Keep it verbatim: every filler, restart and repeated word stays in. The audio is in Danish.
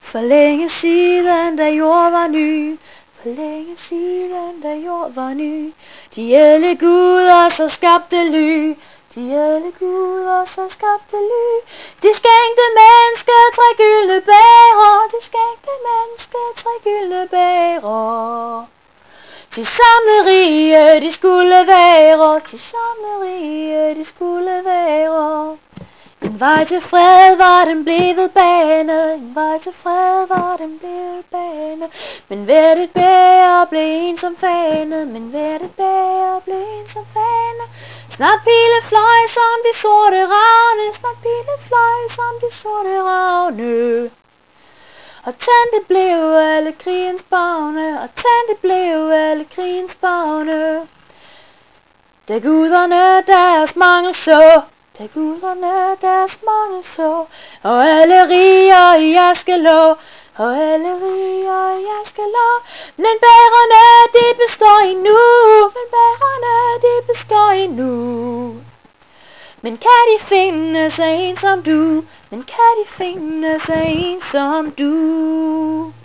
For længe siden, da jord var ny, for længe siden, da jord var ny, de ædle guder så skabte ly, de ædle guder så skabte ly. De skænkte mennesket tre gyldne bærer, de skænkte mennesket tre gyldne bærer. De samlede rige, de skulle være, de samlede rige, de skulle være. En vej til fred var den blevet banet, en vej til fred var den blevet banet. Men hvert et bæger blev en som fanet, men hvert et bæger blev en som fanet. Snart pile fløj som de sorte ravne, snart pile fløj som de sorte ravne. Og tændte blev alle krigens bagne, og tændte blev alle krigens bagne. Da guderne deres mangel så, da guderne deres mangel så, og alle riger i aske lå, og alle riger i aske lå. Men bærerne de består endnu, men bærerne de består endnu. Men kan de finde sig en som du, men kan de finde sig en som du?